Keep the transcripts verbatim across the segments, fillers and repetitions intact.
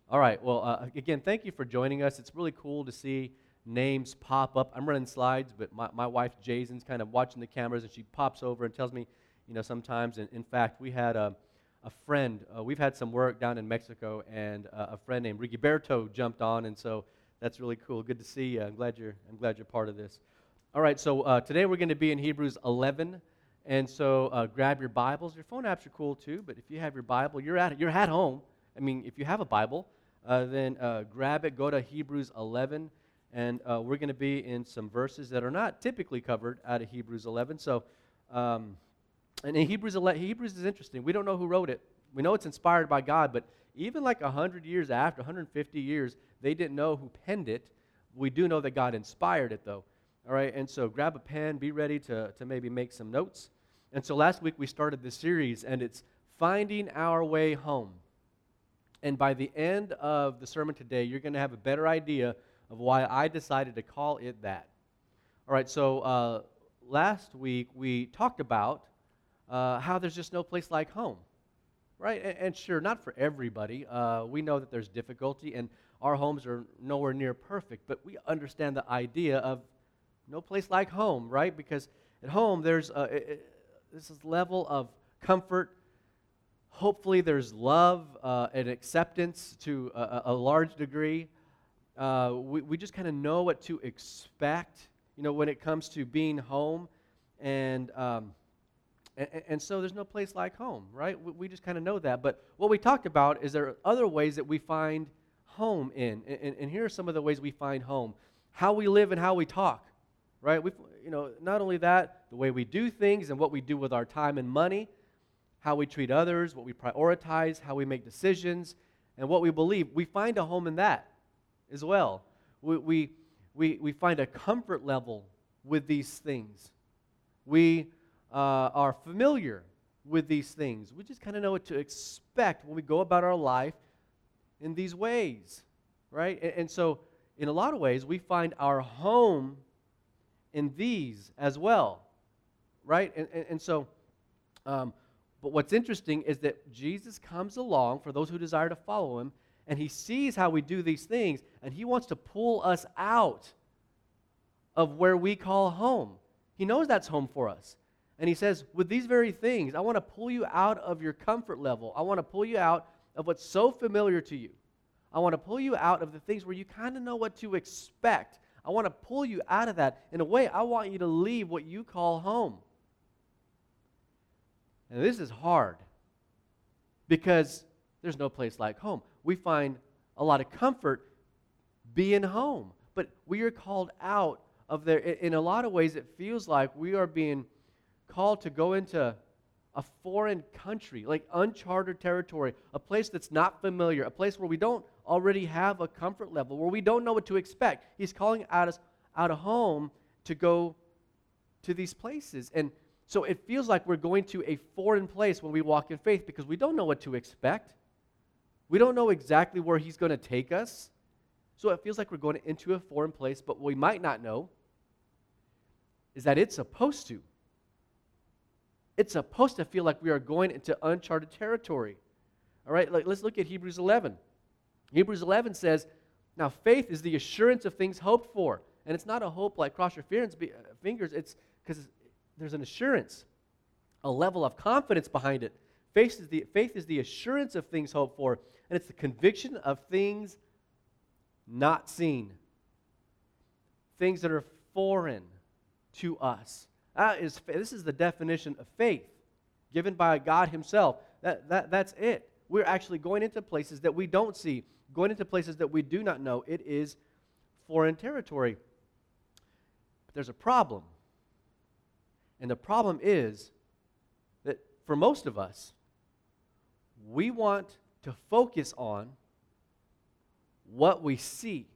All right. Well, uh, again, thank you for joining us. It's really cool to see names pop up. I'm running slides, but my, my wife, Jason's kind of watching the cameras, and she pops over and tells me, you know, sometimes. And in fact, we had a, a friend. Uh, we've had some work down in Mexico, and uh, a friend named Rigoberto jumped on, and so that's really cool. Good to see you. I'm glad you're, I'm glad you're part of this. All right. So uh, today we're going to be in Hebrews eleven. And so uh, grab your Bibles. Your phone apps are cool too, but if you have your Bible, you're at, you're at home. I mean, if you have a Bible, uh, then uh, grab it, go to Hebrews eleven, and uh, we're going to be in some verses that are not typically covered out of Hebrews eleven. So, um, and in Hebrews eleven, Hebrews is interesting. We don't know who wrote it. We know it's inspired by God, but even like one hundred years after, one hundred fifty years, they didn't know who penned it. We do know that God inspired it, though. All right, and so grab a pen, be ready to, to maybe make some notes. And so last week we started this series, and it's Finding Our Way Home. And by the end of the sermon today, you're going to have a better idea of why I decided to call it that. All right, so uh, last week we talked about uh, how there's just no place like home, right? And, and sure, not for everybody. Uh, we know that there's difficulty, and our homes are nowhere near perfect, but we understand the idea of no place like home, right? Because at home there's uh, it, this is level of comfort. Hopefully there's love uh, and acceptance to a, a large degree. Uh, we, we just kind of know what to expect, you know, when it comes to being home. And, um, and, and so there's no place like home, right? We, we just kind of know that. But what we talked about is there are other ways that we find home in. And, and here are some of the ways we find home. How we live and how we talk, right? We, you know, not only that, the way we do things and what we do with our time and money, how we treat others, what we prioritize, how we make decisions, and what we believe. We find a home in that as well. We, we, we, we find a comfort level with these things. We uh, are familiar with these things. We just kind of know what to expect when we go about our life in these ways, right? And, and so in a lot of ways, we find our home in these as well, right? And, and, and so, um, but what's interesting is that Jesus comes along for those who desire to follow him, and he sees how we do these things, and he wants to pull us out of where we call home. He knows that's home for us. And he says, with these very things, I want to pull you out of your comfort level. I want to pull you out of what's so familiar to you. I want to pull you out of the things where you kind of know what to expect. I want to pull you out of that. In a way, I want you to leave what you call home. And this is hard because there's no place like home. We find a lot of comfort being home, but we are called out of there. In a lot of ways, it feels like we are being called to go into a foreign country, like uncharted territory, a place that's not familiar, a place where we don't already have a comfort level, where we don't know what to expect. He's calling out us out of home to go to these places. And so it feels like we're going to a foreign place when we walk in faith because we don't know what to expect. We don't know exactly where he's going to take us. So it feels like we're going into a foreign place, but what we might not know is that it's supposed to. It's supposed to feel like we are going into uncharted territory. All right, like, let's look at Hebrews eleven. Hebrews eleven says, now faith is the assurance of things hoped for. And it's not a hope like cross your fingers. It's because there's an assurance, a level of confidence behind it. Faith is, the, faith is the assurance of things hoped for. And it's the conviction of things not seen. Things that are foreign to us. That is, this is the definition of faith given by God himself. That, that, that's it. We're actually going into places that we don't see, going into places that we do not know. It is foreign territory. But there's a problem. And the problem is that for most of us, we want to focus on what we see.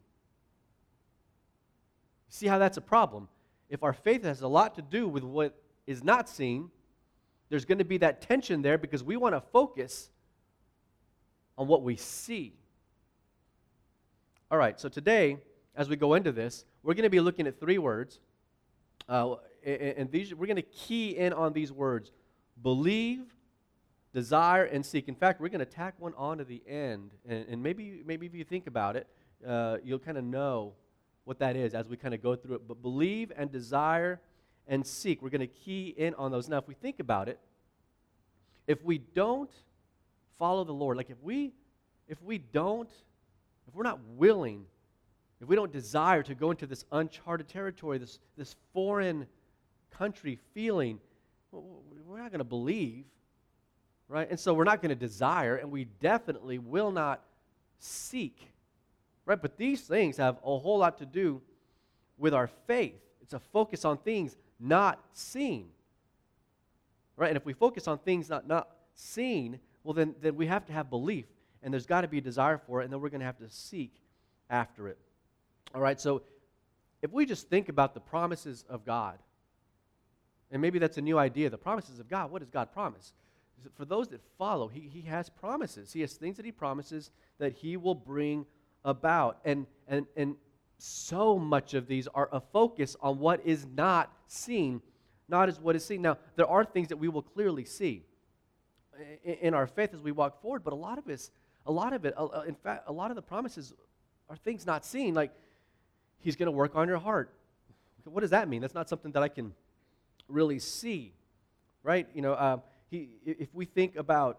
See how that's a problem? If our faith has a lot to do with what is not seen, there's going to be that tension there because we want to focus on what we see. All right, so today, as we go into this, we're going to be looking at three words. Uh, and these, we're going to key in on these words: believe, Desire and seek. In fact, we're going to tack one on to the end, and, and maybe maybe if you think about it, uh, you'll kind of know what that is as we kind of go through it. But believe and desire and seek. We're going to key in on those. Now, if we think about it, if we don't follow the Lord, like if we if we don't, if we're not willing, if we don't desire to go into this uncharted territory, this this foreign country feeling, we're not going to believe. Right? And so we're not going to desire, and we definitely will not seek. Right? But these things have a whole lot to do with our faith. It's a focus on things not seen. Right? And if we focus on things not, not seen, well, then, then we have to have belief, and there's got to be a desire for it, and then we're going to have to seek after it. All right? So if we just think about the promises of God, and maybe that's a new idea, the promises of God, what does God promise? For those that follow, he, he has promises. He has things that he promises that he will bring about. And, and, and so much of these are a focus on what is not seen, not as what is seen. Now, there are things that we will clearly see in, in our faith as we walk forward, but a lot of it, a lot of it, uh, in fact, a lot of the promises are things not seen, like he's going to work on your heart. What does that mean? That's not something that I can really see, right? You know, uh, He, if we think about,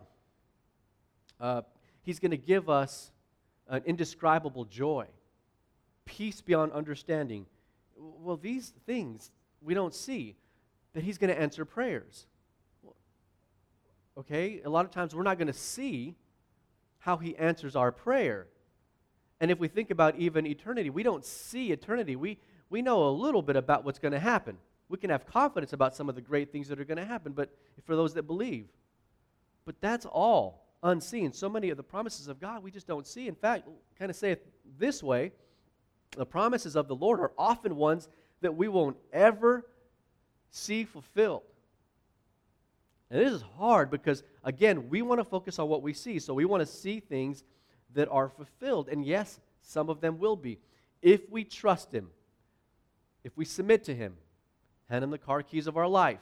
uh, he's going to give us an indescribable joy, peace beyond understanding. Well, these things we don't see, that he's going to answer prayers. Okay? A lot of times we're not going to see how he answers our prayer. And if we think about even eternity, we don't see eternity. We, we know a little bit about what's going to happen. We can have confidence about some of the great things that are going to happen, but for those that believe. But that's all unseen. So many of the promises of God we just don't see. In fact, kind of say it this way, the promises of the Lord are often ones that we won't ever see fulfilled. And this is hard because, again, we want to focus on what we see. So we want to see things that are fulfilled. And yes, some of them will be. If we trust him, if we submit to him, hand him the car keys of our life.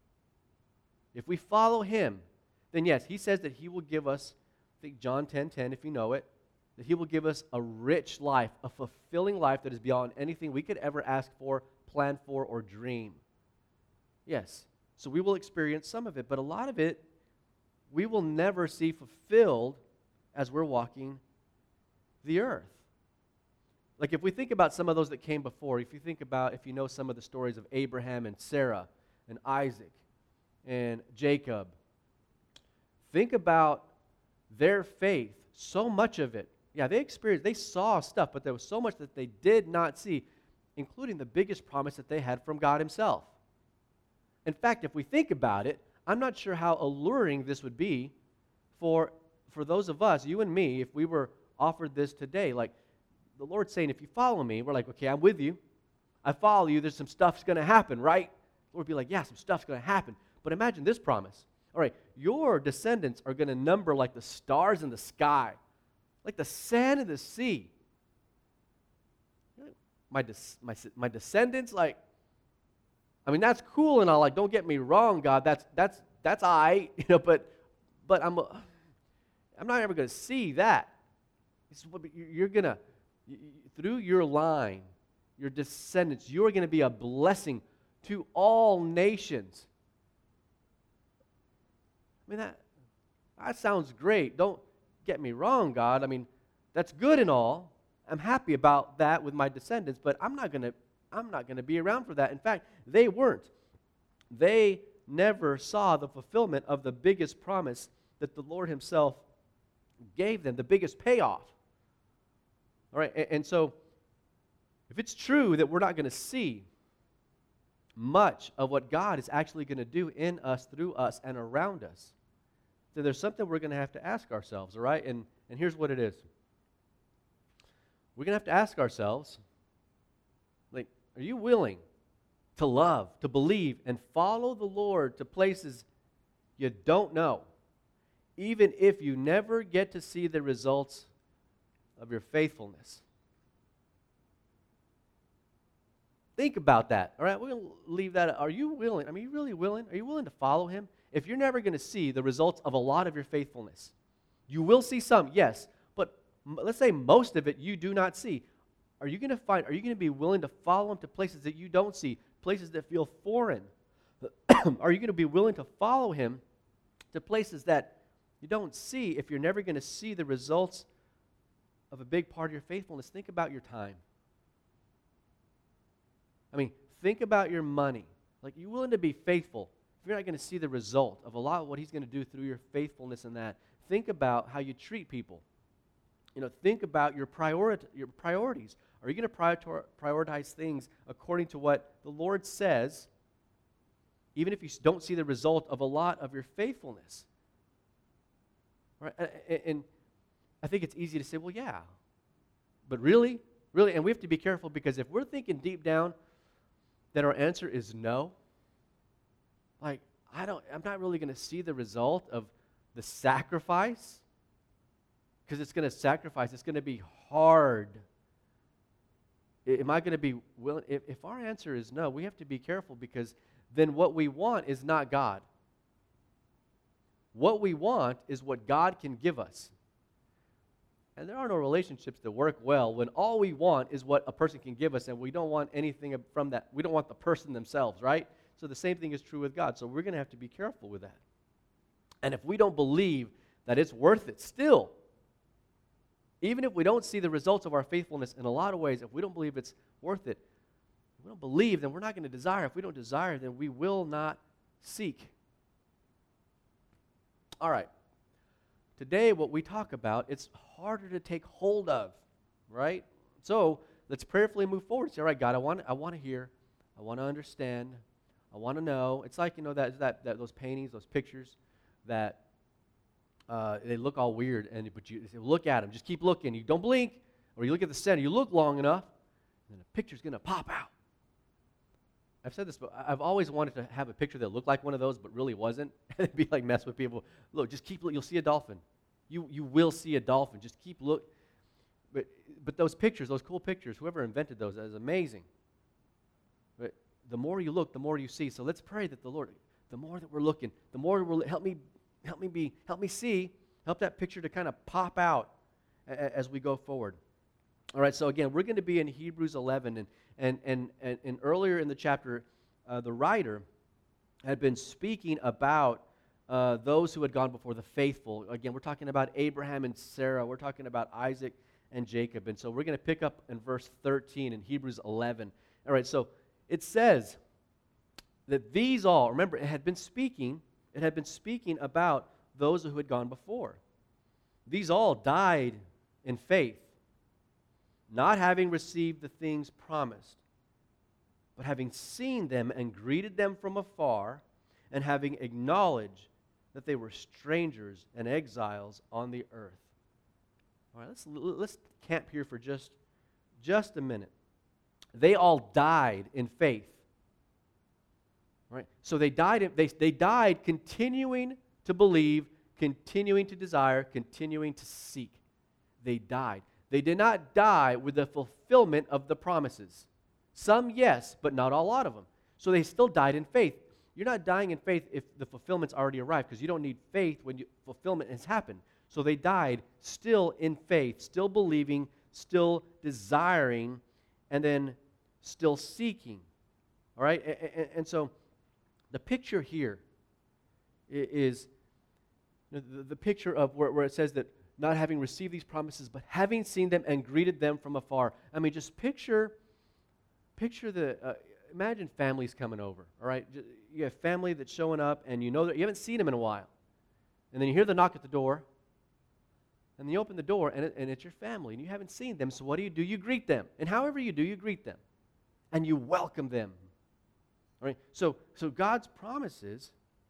If we follow him, then yes, he says that he will give us, I think John ten ten, if you know it, that he will give us a rich life, a fulfilling life that is beyond anything we could ever ask for, plan for, or dream. Yes, so we will experience some of it, but a lot of it we will never see fulfilled as we're walking the earth. Like if we think about some of those that came before, if you think about, if you know some of the stories of Abraham and Sarah and Isaac and Jacob, think about their faith, so much of it. Yeah, they experienced, they saw stuff, but there was so much that they did not see, including the biggest promise that they had from God himself. In fact, if we think about it, I'm not sure how alluring this would be for, for those of us, you and me, if we were offered this today. Like, the Lord's saying, if you follow me, we're like, okay, I'm with you. I follow you. There's some stuff's going to happen, right? The Lord would be like, yeah, some stuff's going to happen. But imagine this promise. All right, your descendants are going to number like the stars in the sky, like the sand in the sea. My, des- my, my descendants, like, I mean, that's cool and all. Like, don't get me wrong, God. That's that's that's all right, you know. But but I'm I'm not ever going to see that. You're going to, through your line, your descendants, you are going to be a blessing to all nations. I mean, that that sounds great. Don't get me wrong, God. I mean, that's good and all. I'm happy about that with my descendants, but I'm not going to I'm not going to be around for that. In fact, they weren't. They never saw the fulfillment of the biggest promise that the Lord himself gave them, the biggest payoff. All right, and, and so if it's true that we're not going to see much of what God is actually going to do in us, through us, and around us, then there's something we're going to have to ask ourselves, all right? And, and here's what it is. We're going to have to ask ourselves, like, are you willing to love, to believe, and follow the Lord to places you don't know, even if you never get to see the results of your faithfulness? Think about that, all right? We're going to leave that. Are you willing? I mean, are you really willing? Are you willing to follow him? if you're never going to see the results of a lot of your faithfulness, you will see some, yes, but m- let's say most of it you do not see. Are you going to find, are you going to be willing to follow him to places that you don't see, places that feel foreign? Are you going to be willing to follow him to places that you don't see if you're never going to see the results of a big part of your faithfulness? Think about your time. I mean, think about your money. Like, you're willing to be faithful if you're not going to see the result of a lot of what he's going to do through your faithfulness in that. Think about how you treat people. You know, think about your priori- your priorities. Are you going to prior- prioritize things according to what the Lord says, even if you don't see the result of a lot of your faithfulness? Right? And, and I think it's easy to say, well, yeah. But really? Really? And we have to be careful, because if we're thinking deep down that our answer is no, like, I don't, I'm not really going to see the result of the sacrifice, because it's going to sacrifice. It's going to be hard. Am I going to be willing? If, if our answer is no, we have to be careful, because then what we want is not God. What we want is what God can give us. And there are no relationships that work well when all we want is what a person can give us, and we don't want anything from that. We don't want the person themselves, right? So the same thing is true with God. So we're going to have to be careful with that. And if we don't believe that it's worth it still, even if we don't see the results of our faithfulness in a lot of ways, if we don't believe it's worth it, if we don't believe, then we're not going to desire. If we don't desire, then we will not seek. All right. Today, what we talk about, it's harder to take hold of, right? So let's prayerfully move forward. Say, all right, God, I want, I want to hear. I want to understand. I want to know. It's like, you know, that, that, that those paintings, those pictures that uh, they look all weird, and but you say, look at them. Just keep looking. You don't blink, or you look at the center. You look long enough, and the picture's going to pop out. I've said this, but I've always wanted to have a picture that looked like one of those, but really wasn't. It'd be like mess with people. Look, just keep looking. You'll see a dolphin. You you will see a dolphin. Just keep look. But but those pictures, those cool pictures, whoever invented those, that is amazing. But the more you look, the more you see. So let's pray that the Lord, the more that we're looking, the more we're help me, help me be, help me see, help that picture to kind of pop out a, as we go forward. All right. So again, we're going to be in Hebrews eleven, and and and and, and earlier in the chapter, uh, the writer had been speaking about uh, those who had gone before, the faithful. Again, we're talking about Abraham and Sarah. We're talking about Isaac and Jacob. And so we're going to pick up in verse thirteen in Hebrews eleven. All right, so it says that these all, remember, it had been speaking, it had been speaking about those who had gone before. These all died in faith, not having received the things promised, but having seen them and greeted them from afar, and having acknowledged that they were strangers and exiles on the earth. All right, let's let's camp here for just, just a minute. They all died in faith. All right? So they died, in, they, they died continuing to believe, continuing to desire, continuing to seek. They died. They did not die with the fulfillment of the promises. Some, yes, but not a lot of them. So they still died in faith. You're not dying in faith if the fulfillment's already arrived, because you don't need faith when you, fulfillment has happened. So they died still in faith, still believing, still desiring, and then still seeking. All right? And, and, and so the picture here is the, the picture of where, where it says that not having received these promises, but having seen them and greeted them from afar. I mean, just picture, picture the, uh, imagine families coming over, all right? You have family that's showing up, and you know that you haven't seen them in a while. And then you hear the knock at the door, and then you open the door, and, it, and it's your family, and you haven't seen them, so what do you do? You greet them. And however you do, you greet them. And you welcome them. All right? So, so God's promises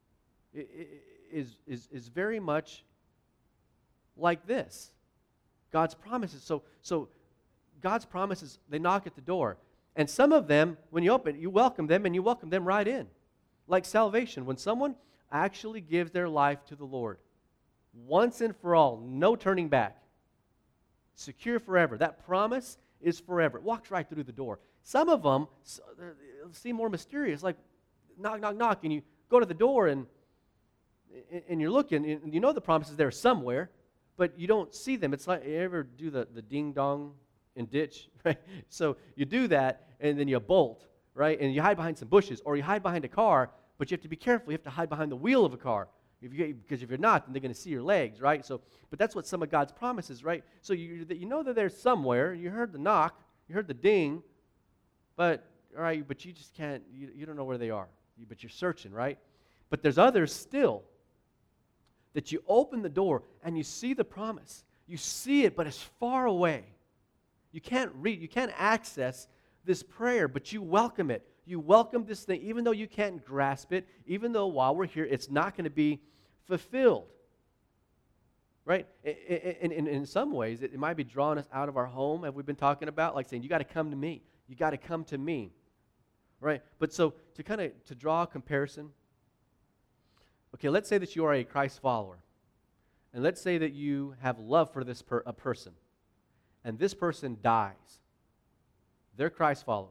is, is, is very much like this. God's promises. So, so God's promises, they knock at the door. And some of them, when you open, you welcome them, and you welcome them right in. Like salvation. When someone actually gives their life to the Lord, once and for all, no turning back, secure forever. That promise is forever. It walks right through the door. Some of them seem more mysterious, like knock, knock, knock, and you go to the door, and and, and you're looking, and you know the promise is there somewhere, but you don't see them. It's like, you ever do the, the ding-dong and ditch, right? So you do that, and then you bolt, right? And you hide behind some bushes, or you hide behind a car, but you have to be careful. You have to hide behind the wheel of a car. If you, because if you're not, then they're going to see your legs, right? So, but that's what some of God's promises, right? So you, you know that they're somewhere. You heard the knock. You heard the ding. But, all right, but you just can't, you, you don't know where they are. You, but you're searching, right? But there's others still that you open the door and you see the promise. You see it, but it's far away. You can't read, you can't access this prayer, but you welcome it. You welcome this thing, even though you can't grasp it, even though while we're here, it's not going to be fulfilled. Right? In, in, in some ways, it might be drawing us out of our home, have we been talking about? Like saying, you got to come to me. You got to come to me. Right? But so, to kind of, to draw a comparison, okay, let's say that you are a Christ follower. And let's say that you have love for this per, a person. And this person dies. They're Christ followers.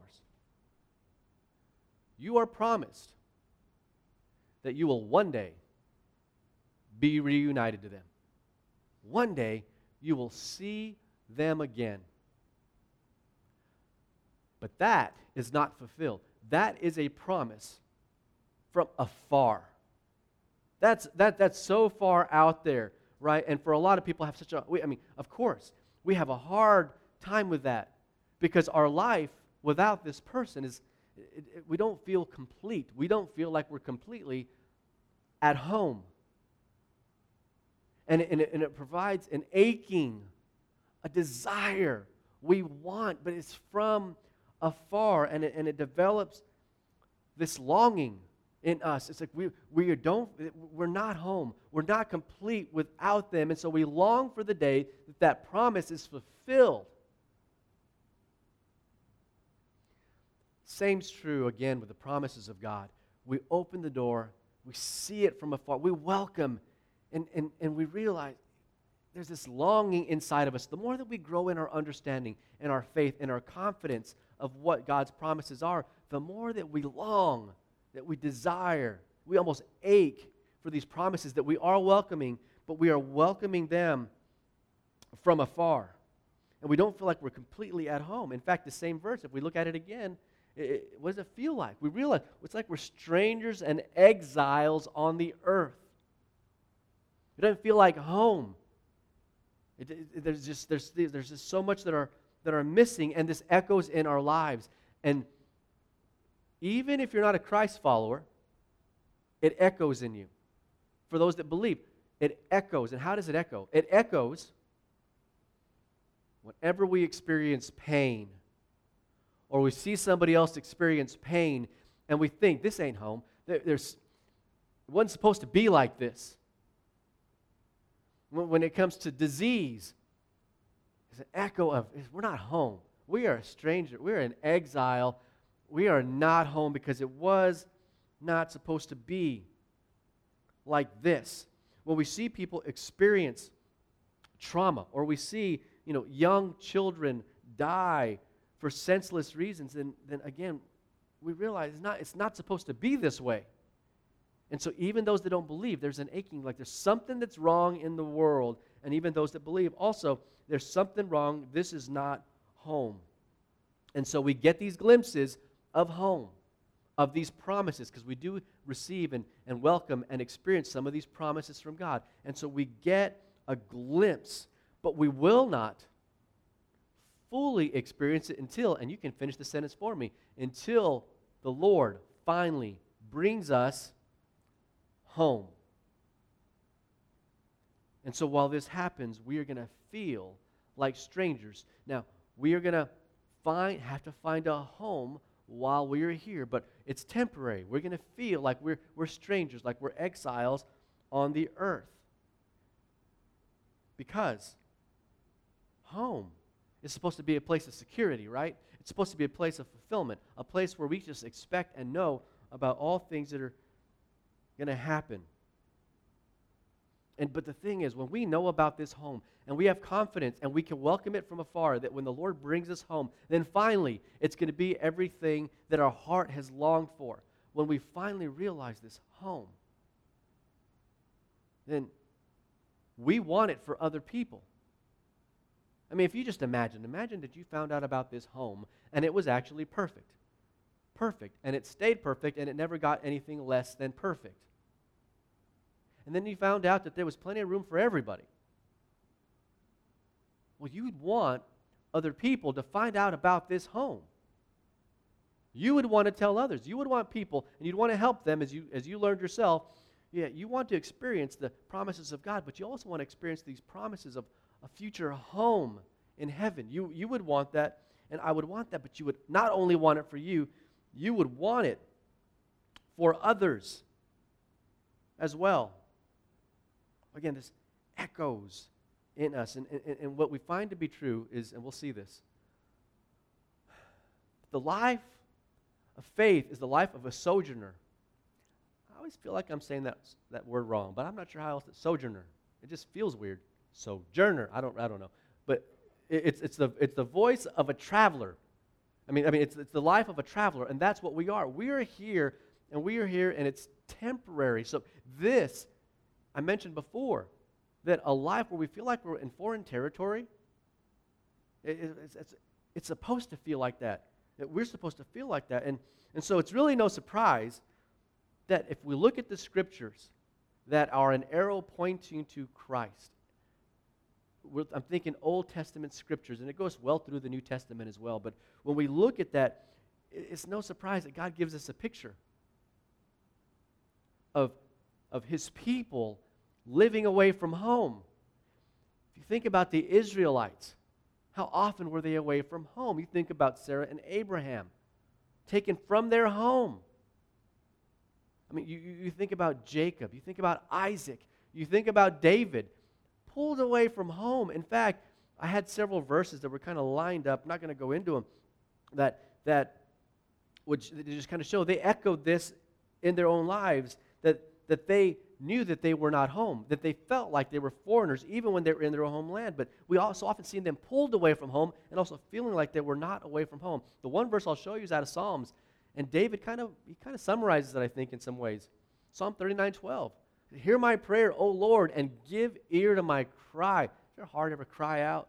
You are promised that you will one day be reunited to them. One day you will see them again. But that is not fulfilled. That is a promise from afar. That's that that's so far out there, right? And for a lot of people have such a, I mean, of course, we have a hard time with that because our life without this person is, it, it, we don't feel complete. We don't feel like we're completely at home. And it, and, it, and it provides an aching, a desire we want, but it's from afar, and it, and it develops this longing in us. It's like we we don't we're not home. We're not complete without them, and so we long for the day that that promise is fulfilled. Same's true again with the promises of God. We open the door, we see it from afar, we welcome, and and, and we realize there's this longing inside of us. The more that we grow in our understanding and our faith and our confidence of what God's promises are, the more that we long, that we desire, we almost ache for these promises that we are welcoming, but we are welcoming them from afar. And we don't feel like we're completely at home. In fact, the same verse, if we look at it again, it, it, what does it feel like? We realize it's like we're strangers and exiles on the earth. It doesn't feel like home. It, it, there's just there's there's just so much that are that are missing, and this echoes in our lives. And even if you're not a Christ follower, it echoes in you. For those that believe, it echoes. And how does it echo? It echoes whenever we experience pain, or we see somebody else experience pain, and we think, this ain't home. There, there's, it wasn't supposed to be like this. When it comes to disease, it's an echo of, we're not home. We are a stranger. We're in exile. We are not home because it was not supposed to be like this. When we see people experience trauma, or we see, you know, young children die for senseless reasons, then, then again, we realize it's not, it's not supposed to be this way. And so even those that don't believe, there's an aching, like there's something that's wrong in the world. And even those that believe, also, there's something wrong. This is not home. And so we get these glimpses of home, of these promises, because we do receive and, and welcome and experience some of these promises from God. And so we get a glimpse, but we will not fully experience it until, and you can finish the sentence for me, until the Lord finally brings us home. And so while this happens, we are going to feel like strangers. Now, we are going to find have to find a home while we are here, but it's temporary. We're going to feel like we're we're strangers, like we're exiles on the earth. Because home is supposed to be a place of security, right? It's supposed to be a place of fulfillment, a place where we just expect and know about all things that are going to happen. And but the thing is, when we know about this home and we have confidence and we can welcome it from afar, that when the Lord brings us home, then finally it's going to be everything that our heart has longed for. When we finally realize this home, then we want it for other people. I mean, if you just imagine, imagine that you found out about this home and it was actually perfect. Perfect. And it stayed perfect and it never got anything less than perfect. And then you found out that there was plenty of room for everybody. Well, you'd want other people to find out about this home. You would want to tell others. You would want people, and you'd want to help them as you as you learned yourself. Yeah, you want to experience the promises of God, but you also want to experience these promises of a future home in heaven. You you would want that, and I would want that, but you would not only want it for you, you would want it for others as well. Again, this echoes in us, and, and, and what we find to be true is, and we'll see this, the life of faith is the life of a sojourner. I always feel like I'm saying that, that word wrong, but I'm not sure how else. Sojourner. It just feels weird. Sojourner. I don't. I don't know. But it, it's it's the it's the voice of a traveler. I mean, I mean, it's it's the life of a traveler, and that's what we are. We are here, and we are here, and it's temporary. So this, I mentioned before, that a life where we feel like we're in foreign territory, it, it, it's, it's it's supposed to feel like that. That we're supposed to feel like that, and and so it's really no surprise that if we look at the scriptures that are an arrow pointing to Christ, we're, I'm thinking Old Testament scriptures, and it goes well through the New Testament as well, but when we look at that, it's no surprise that God gives us a picture of, of His people living away from home. If you think about the Israelites, how often were they away from home? You think about Sarah and Abraham, taken from their home. I mean, you, you think about Jacob, you think about Isaac, you think about David, pulled away from home. In fact, I had several verses that were kind of lined up, I'm not going to go into them, that, that would just kind of show, they echoed this in their own lives, that, that they knew that they were not home, that they felt like they were foreigners even when they were in their homeland. But we also often see them pulled away from home and also feeling like they were not away from home. The one verse I'll show you is out of Psalms. And David kind of, he kind of summarizes it, I think, in some ways. Psalm thirty-nine twelve. Hear my prayer, O Lord, and give ear to my cry. Does your heart ever cry out?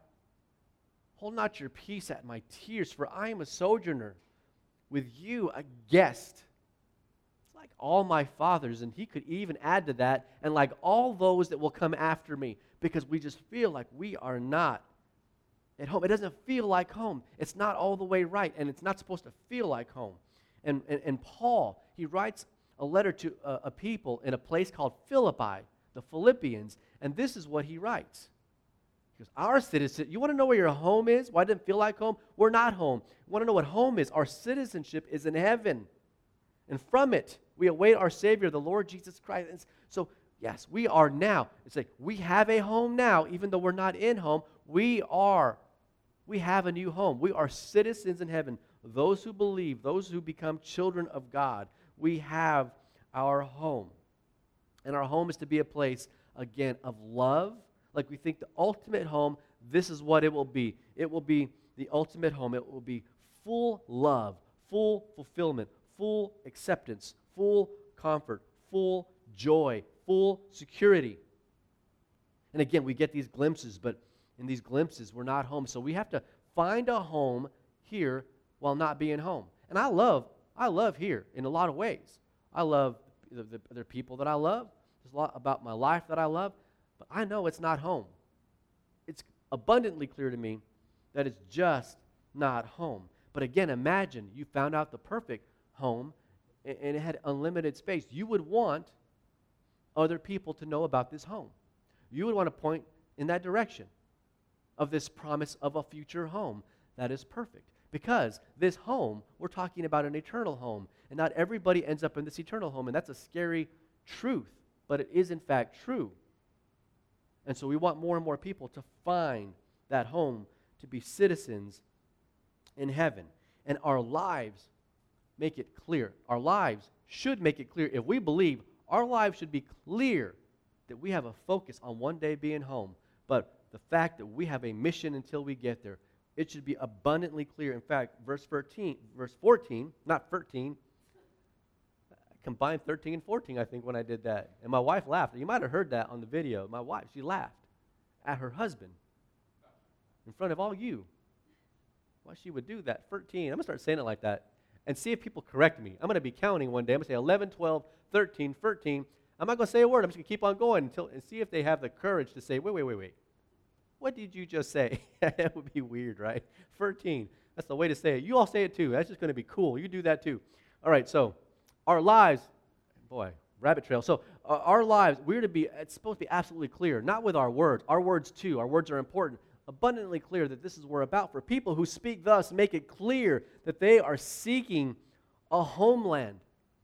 Hold not your peace at my tears, for I am a sojourner with you, a guest. It's like all my fathers, and he could even add to that, and like all those that will come after me, because we just feel like we are not at home. It doesn't feel like home. It's not all the way right, and it's not supposed to feel like home. And, and, and Paul, he writes a letter to a, a people in a place called Philippi, the Philippians, and this is what he writes. He goes, our citizen, you want to know where your home is? Why it doesn't feel like home? We're not home. You want to know what home is? Our citizenship is in heaven. And from it, we await our Savior, the Lord Jesus Christ. And so, yes, we are now. It's like we have a home now, even though we're not in home. We are. We have a new home. We are citizens in heaven. Those who believe, those who become children of God, we have our home. And our home is to be a place, again, of love. Like we think the ultimate home, this is what it will be. It will be the ultimate home. It will be full love, full fulfillment, full acceptance, full comfort, full joy, full security. And again, we get these glimpses, but in these glimpses, we're not home. So we have to find a home here while not being home. And I love, I love here in a lot of ways. I love the, the, the people that I love. There's a lot about my life that I love, but I know it's not home. It's abundantly clear to me that it's just not home. But again, imagine you found out the perfect home and, and it had unlimited space. You would want other people to know about this home. You would want to point in that direction of this promise of a future home that is perfect. Because this home, we're talking about an eternal home, and not everybody ends up in this eternal home, and that's a scary truth, but it is in fact true. And so we want more and more people to find that home, to be citizens in heaven. And our lives make it clear. Our lives should make it clear. If we believe, our lives should be clear that we have a focus on one day being home, but the fact that we have a mission until we get there, it should be abundantly clear. In fact, verse thirteen, verse fourteen, not thirteen, combined thirteen and fourteen, I think, when I did that. And my wife laughed. You might have heard that on the video. My wife, she laughed at her husband in front of all you. Why she would do that? thirteen. I'm going to start saying it like that and see if people correct me. I'm going to be counting one day. I'm going to say eleven, twelve, thirteen, thirteen. I'm not going to say a word. I'm just going to keep on going until and see if they have the courage to say, wait, wait, wait, wait. What did you just say? That would be weird, right? thirteen. That's the way to say it. You all say it too. That's just going to be cool. You do that too. All right, so our lives, boy, rabbit trail. So uh, our lives, we're to be, it's supposed to be absolutely clear, not with our words. Our words too. Our words are important. Abundantly clear that this is what we're about. For people who speak thus, make it clear that they are seeking a homeland.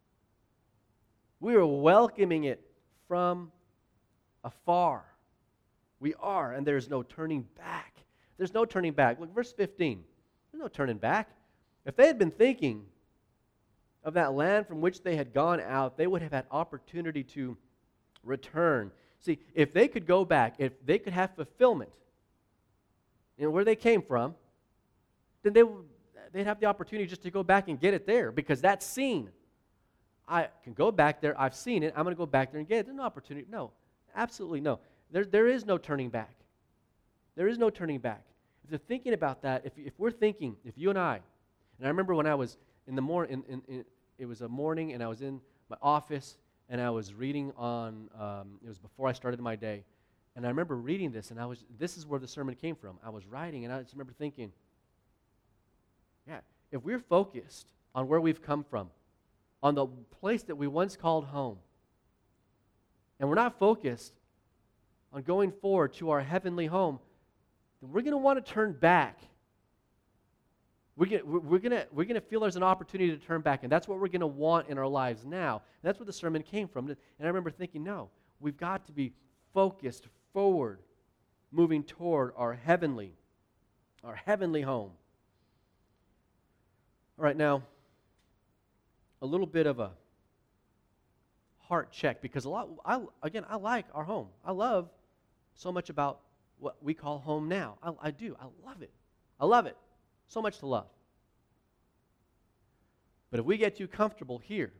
We are welcoming it from afar. We are, and there's no turning back. There's no turning back. Look, verse fifteen. There's no turning back. If they had been thinking of that land from which they had gone out, they would have had opportunity to return. See, if they could go back, if they could have fulfillment in where they came from, then they would, they'd have the opportunity just to go back and get it there, because that's seen. I can go back there. I've seen it. I'm going to go back there and get it. There's no opportunity. No, absolutely no. There, there is no turning back. There is no turning back. If they're thinking about that, if, if we're thinking, if you and I, and I remember when I was in the morning, in, in, in, it was a morning, and I was in my office, and I was reading on, um, it was before I started my day, and I remember reading this, and I was, this is where the sermon came from. I was writing, and I just remember thinking, yeah, if we're focused on where we've come from, on the place that we once called home, and we're not focused on going forward to our heavenly home, then we're going to want to turn back. We're going we're going to we're going to feel there's an opportunity to turn back, and that's what we're going to want in our lives now. And that's where the sermon came from. And I remember thinking, no, we've got to be focused forward, moving toward our heavenly, our heavenly home. All right, now, a little bit of a heart check, because a lot, I, again, I like our home. I love so much about what we call home now. I, I do. I love it. I love it. So much to love. But if we get too comfortable here,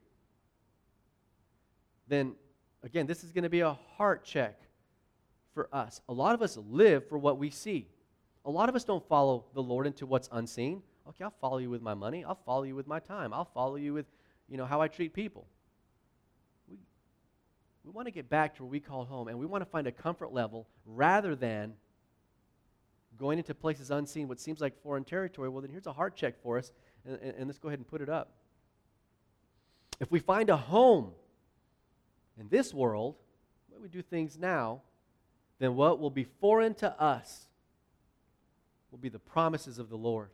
then, again, this is going to be a heart check for us. A lot of us live for what we see. A lot of us don't follow the Lord into what's unseen. Okay, I'll follow you with my money. I'll follow you with my time. I'll follow you with, you know, how I treat people. We, we want to get back to where we call home, and we want to find a comfort level rather than going into places unseen, what seems like foreign territory. Well, then here's a heart check for us, and, and, and let's go ahead and put it up. If we find a home in this world, the way we do things now, then what will be foreign to us will be the promises of the Lord.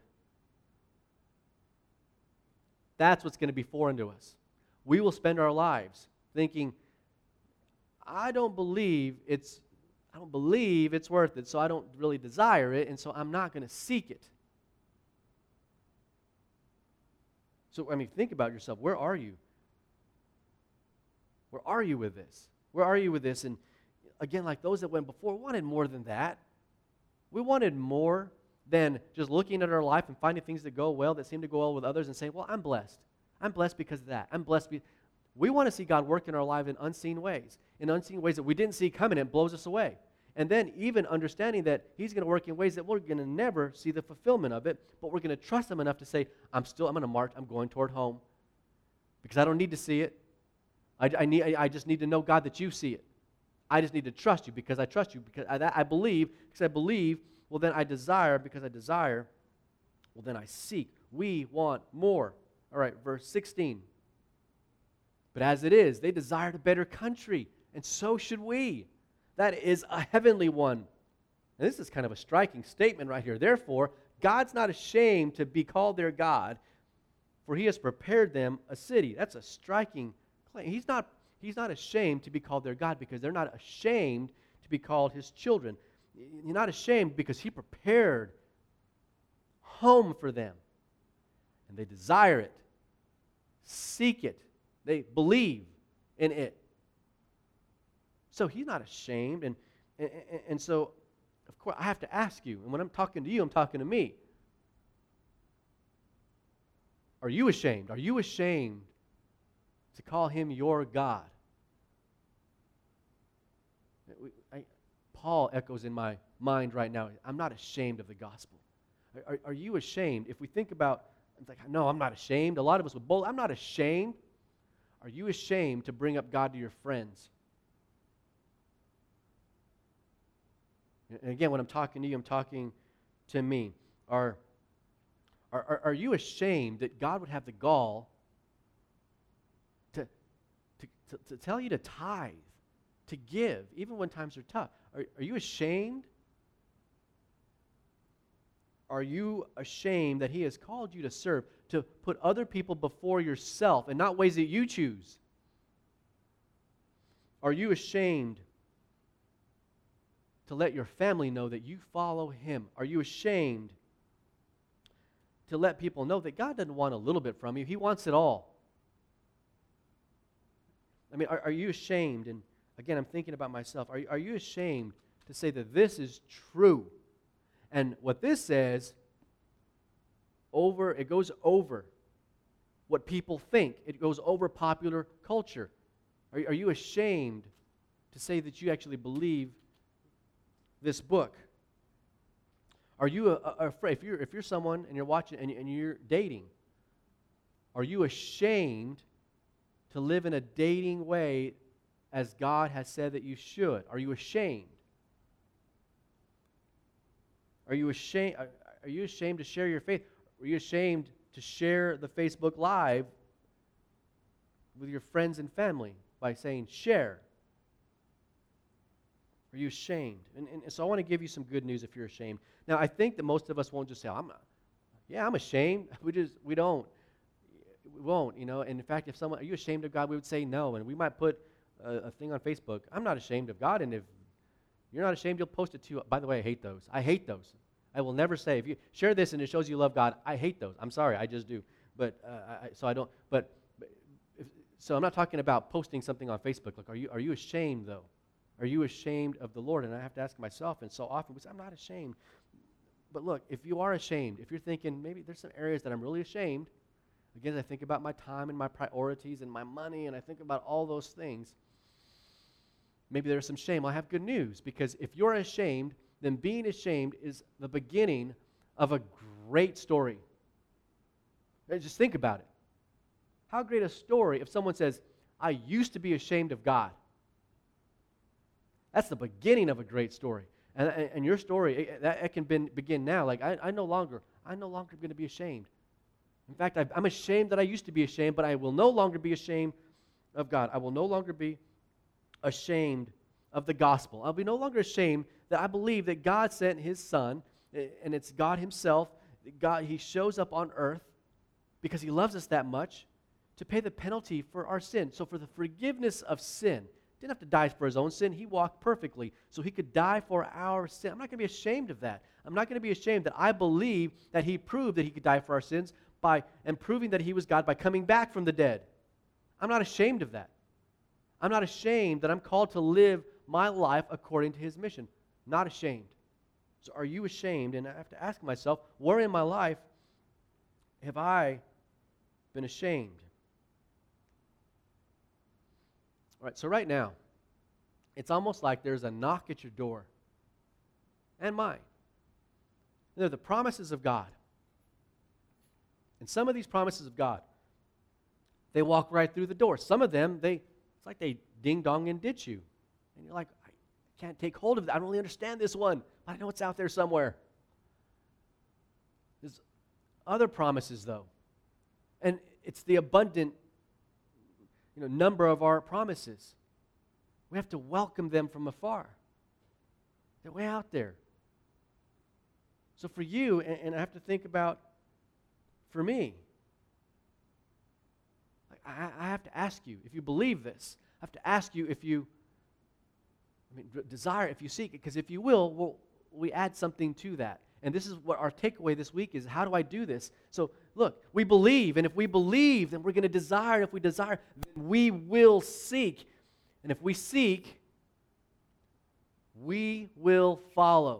That's what's going to be foreign to us. We will spend our lives thinking, I don't believe it's I don't believe it's worth it, so I don't really desire it, and so I'm not going to seek it. So, I mean, think about yourself. Where are you? Where are you with this? Where are you with this? And again, like those that went before, wanted more than that. We wanted more than just looking at our life and finding things that go well, that seem to go well with others, and saying, well, I'm blessed. I'm blessed because of that. I'm blessed because... We want to see God work in our life in unseen ways, in unseen ways that we didn't see coming, and it blows us away. And then even understanding that He's going to work in ways that we're going to never see the fulfillment of it, but we're going to trust Him enough to say, I'm still, I'm going to march, I'm going toward home, because I don't need to see it. I, I, need, I, I just need to know, God, that You see it. I just need to trust You because I trust You, because I, that, I believe, because I believe, well, then I desire, because I desire, well, then I seek. We want more. All right, verse sixteen. But as it is, they desired a better country, and so should we. That is a heavenly one. And this is kind of a striking statement right here. Therefore, God's not ashamed to be called their God, for He has prepared them a city. That's a striking claim. He's not, he's not ashamed to be called their God because they're not ashamed to be called His children. You're not ashamed because He prepared home for them. And they desire it, seek it. They believe in it. So He's not ashamed. And, and, and so, of course, I have to ask you, and when I'm talking to you, I'm talking to me. Are you ashamed? Are you ashamed to call him your God. I, Paul echoes in my mind right now, I'm not ashamed of the gospel. Are, are, are you ashamed? If we think about, it's like, no, I'm not ashamed. A lot of us would bold, I'm not ashamed. Are you ashamed to bring up God to your friends? And again, when I'm talking to you, I'm talking to me. Are, are, are you ashamed that God would have the gall to, to, to, to tell you to tithe, to give, even when times are tough? Are, are you ashamed? Are you ashamed that he has called you to serve, to put other people before yourself and not ways that you choose? Are you ashamed to let your family know that you follow him? Are you ashamed to let people know that God doesn't want a little bit from you? He wants it all. I mean, are, are you ashamed? And again, I'm thinking about myself. Are, are you ashamed to say that this is true? And what this says, over it goes over what people think. It goes over popular culture. Are, are you ashamed to say that you actually believe this book? Are you a, a, afraid, if you're, if you're someone and you're watching and, and you're dating, are you ashamed to live in a dating way as God has said that you should? Are you ashamed? Are you ashamed? Are, are you ashamed to share your faith? Are you ashamed to share the Facebook Live with your friends and family by saying share? Are you ashamed? And, and so I want to give you some good news if you're ashamed. Now, I think that most of us won't just say, I'm not, yeah, I'm ashamed. We just, we don't. We won't, you know. And in fact, if someone, are you ashamed of God? We would say no. And we might put a, a thing on Facebook, I'm not ashamed of God. And if you're not ashamed, you'll post it too. By the way, I hate those. I hate those. I will never say, if you share this and it shows you love God, I hate those. I'm sorry, I just do. But, uh, I, so I don't, but, but if, so I'm not talking about posting something on Facebook. Like, are you, are you ashamed, though? Are you ashamed of the Lord? And I have to ask myself, and so often we say, I'm not ashamed. But look, if you are ashamed, if you're thinking, maybe there's some areas that I'm really ashamed, again, I think about my time and my priorities and my money, and I think about all those things, maybe there's some shame. Well, I have good news, because if you're ashamed, then being ashamed is the beginning of a great story. Just think about it. How great a story if someone says, I used to be ashamed of God. That's the beginning of a great story. And, and your story, it, that it can be, begin now. Like, I, I no longer, I no longer going to be ashamed. In fact, I, I'm ashamed that I used to be ashamed, but I will no longer be ashamed of God. I will no longer be ashamed of the gospel. I'll be no longer ashamed that I believe that God sent his Son, and it's God himself. God, he shows up on earth because he loves us that much to pay the penalty for our sin. So for the forgiveness of sin, didn't have to die for his own sin. He walked perfectly, so he could die for our sin. I'm not going to be ashamed of that. I'm not going to be ashamed that I believe that he proved that he could die for our sins by and proving that he was God by coming back from the dead. I'm not ashamed of that. I'm not ashamed that I'm called to live my life according to his mission. Not ashamed. So are you ashamed? And I have to ask myself, where in my life have I been ashamed? All right, so right now, it's almost like there's a knock at your door and mine. And they're the promises of God. And some of these promises of God, they walk right through the door. Some of them, they it's like they ding-dong and ditch you. And you're like, I can't take hold of that. I don't really understand this one, but I know it's out there somewhere. There's other promises, though. And it's the abundant you know, number of our promises. We have to welcome them from afar. They're way out there. So for you, and, and I have to think about for me, I, I have to ask you, if you believe this, I have to ask you if you I mean, desire, if you seek it, because if you will, we'll, we add something to that. And this is what our takeaway this week is, how do I do this? So, look, we believe, and if we believe, then we're going to desire, and if we desire, then we will seek. And if we seek, we will follow.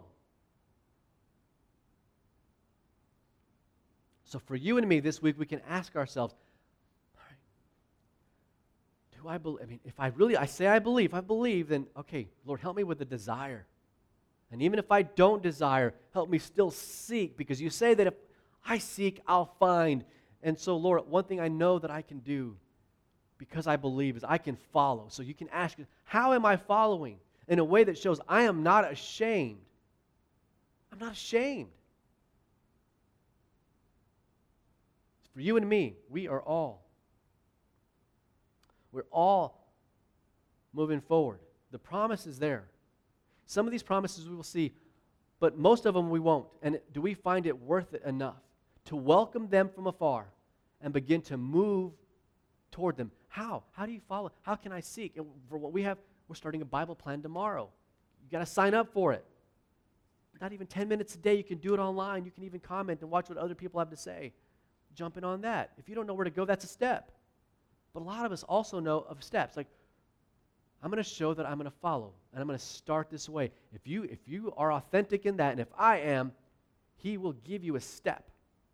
So for you and me this week, we can ask ourselves, all right, do I believe? I mean, if I really, I say I believe, I believe, then, okay, Lord, help me with the desire. And even if I don't desire, help me still seek, because you say that if I seek, I'll find. And so, Lord, one thing I know that I can do, because I believe, is I can follow. So you can ask, how am I following? In a way that shows I am not ashamed. I'm not ashamed. It's for you and me. We are all. We're all moving forward. The promise is there. Some of these promises we will see, but most of them we won't. And do we find it worth it enough to welcome them from afar and begin to move toward them? How? How do you follow? How can I seek? And for what we have, we're starting a Bible plan tomorrow. You got to sign up for it. Not even ten minutes a day. You can do it online. You can even comment and watch what other people have to say. Jump in on that. If you don't know where to go, that's a step. But a lot of us also know of steps. Like, I'm going to show that I'm going to follow, and I'm going to start this way. If you, if you are authentic in that, and if I am, He will give you a step.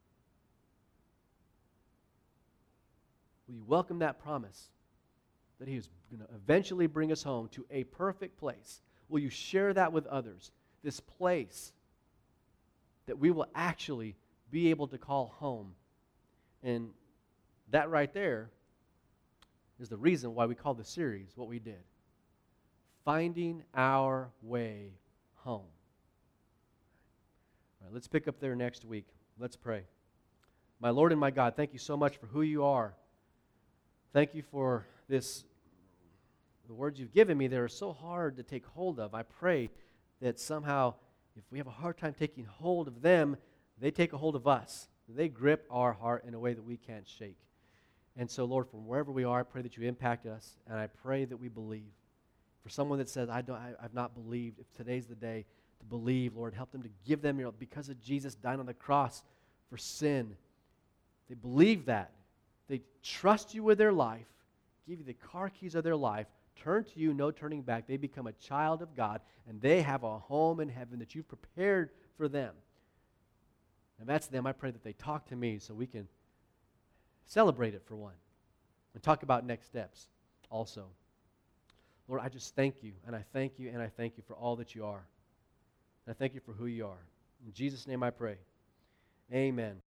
Will you welcome that promise that He is going to eventually bring us home to a perfect place? Will you share that with others? This place that we will actually be able to call home. And that right there is the reason why we call the series what we did. Finding our way home. All right, let's pick up there next week. Let's pray. My Lord and my God, thank you so much for who you are. Thank you for this, the words you've given me that are so hard to take hold of. I pray that somehow, if we have a hard time taking hold of them, they take a hold of us. They grip our heart in a way that we can't shake. And so, Lord, from wherever we are, I pray that you impact us, and I pray that we believe. For someone that says, I don't, I, I've not believed, if today's the day to believe, Lord, help them to give them, you know, because of Jesus dying on the cross for sin. They believe that. They trust you with their life, give you the car keys of their life, turn to you, no turning back. They become a child of God, and they have a home in heaven that you've prepared for them. And that's them. I pray that they talk to me so we can celebrate it for one, and talk about next steps also. Lord, I just thank you, and I thank you, and I thank you for all that you are. And I thank you for who you are. In Jesus' name I pray. Amen.